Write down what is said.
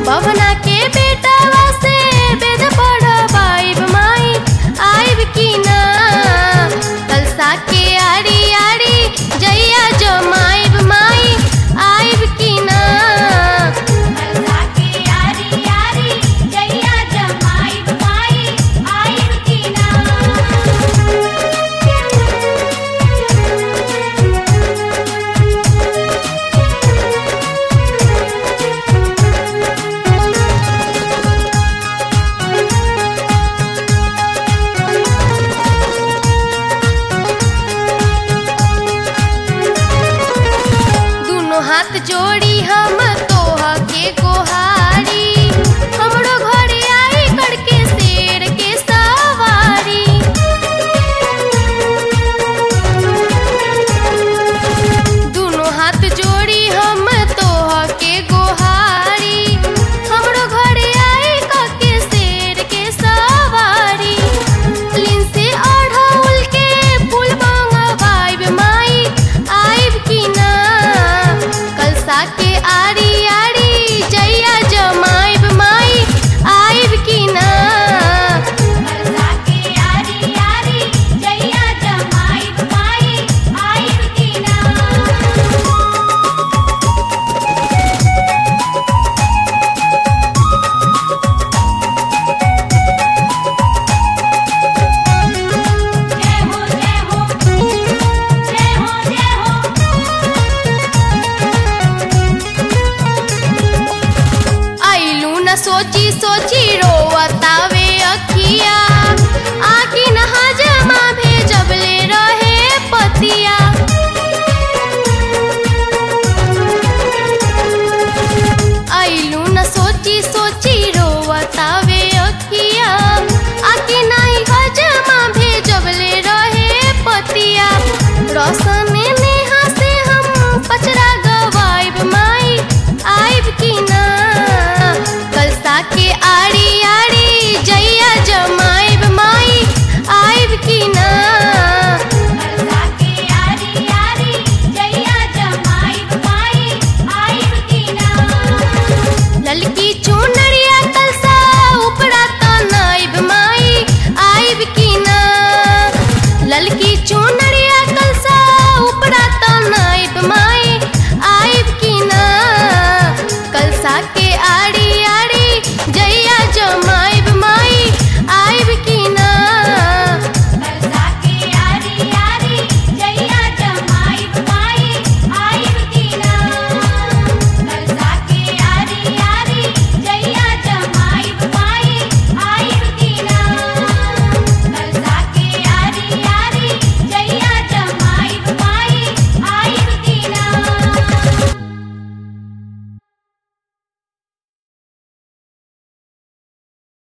पवना के बेटा से वेद पढ़वाइब माई आइब की ना। कलसा के आड़ी आड़ी जइया जमाइब माई आइब की ना। कलसा के आड़ी आड़ी जइया जमाइब माई आइब की ना। हाथ जोड़ी हम तोहा के गोहारी हमरो घरे आई करके शेर के सवारी। दोनों हाथ जोड़ी हम तोहा के गोहारी हमरो घरे आई करके शेर के सवारी। लिन से अढ़ौल के फूल मंगवाइब माई आइब की ना। कलसा के आड़ी आड़ी जइया जमाइब माई आइब की ना। कलसा के आड़ी आड़ी जइया जमाइब माई आइब की ना। जय हो जय हो जय हो जय हो। आइलू न सोची सोची